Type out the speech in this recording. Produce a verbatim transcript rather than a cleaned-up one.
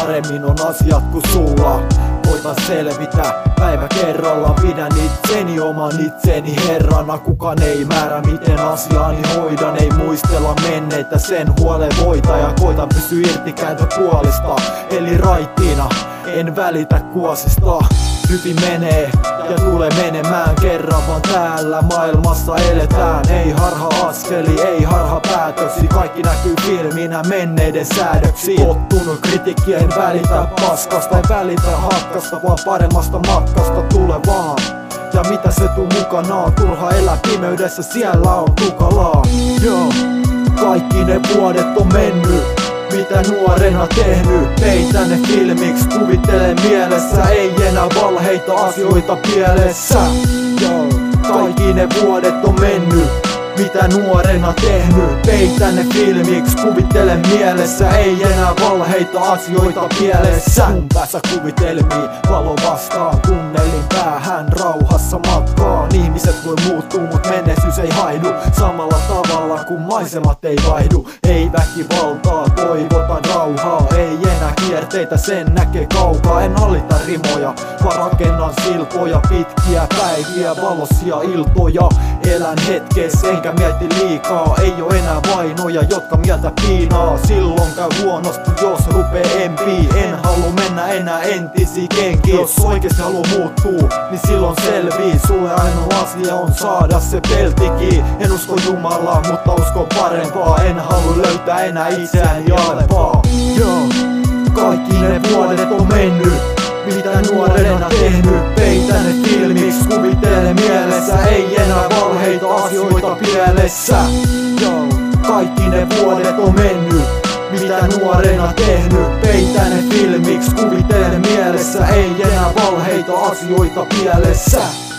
paremmin on asiat kuin sulla. Koitan selvitä päivä kerralla, pidän itseni oman itseni herrana. Kukaan ei määrä miten asiaani hoidan, ei muistella menneitä, sen huolen voita. Ja koitan pysyä irti kääntöpuolista, eli raittiina, en välitä kuosista. Hyvin menee ja tulee menemään kerran vaan täällä maailmassa eletään. Ei harha askeli, ei harha päätöksi, kaikki näkyy filminä menneiden säädöksiin. Tottunut kritiikki, en välitä paskasta, en välitä hakkasta, vaan paremmasta matkasta tule vaan. Ja mitä se tuu mukanaan, turha elää pimeydessä, siellä on tukalaa. Joo, kaikki ne vuodet on mennyt, mitä nuorena tehnyt, peitän ne filmiksi, kuvittelen mielessä, ei enää valheita asioita pielessä. Joo, kaikki ne vuodet on mennyt, mitä nuorena tehnyt, peitän ne filmiksi, kuvittelen mielessä, ei enää valheita asioita pielessä. Mun päässä kuvitelmii, valo vastaan, tunnelin päähän, rauhassa matkaan. Ihmiset voi muuttua, mut menneisyys ei haihdu samalla tavalla kun maisemat ei vaihdu. Ei väkivaltaa, toivotan rauhaa, ei enää kierteitä, sen näkee kaukaa. En hallita rimoja, vaan rakennan siltoja, pitkiä päiviä, valoisia iltoja. Elän hetkessä, enkä mieti liikaa, ei oo enää vainoja, jotka mieltä piinaa. Silloin käy huonosti, jos rupee empii, en halua mennä enää entisiin kenkiin. Jos oikeesti haluu muuttuu, niin silloin selvii, sulle ainoa asia on saada se peltikin. En usko Jumalaa, mutta uskon parempaa, en halua löytää enää itseäni alempaa. Joo, kaikki ne vuodet on mennyt, mitä nuorena tehnyt, peitän ne filmiksi, kuvittelen mielessä, ei enää valheita asioita pielessä. Joo, kaikki ne vuodet on mennyt, mitä nuorena tehnyt, peitän ne filmiksi, kuvittelen mielessä, ei enää valheita asioita pielessä.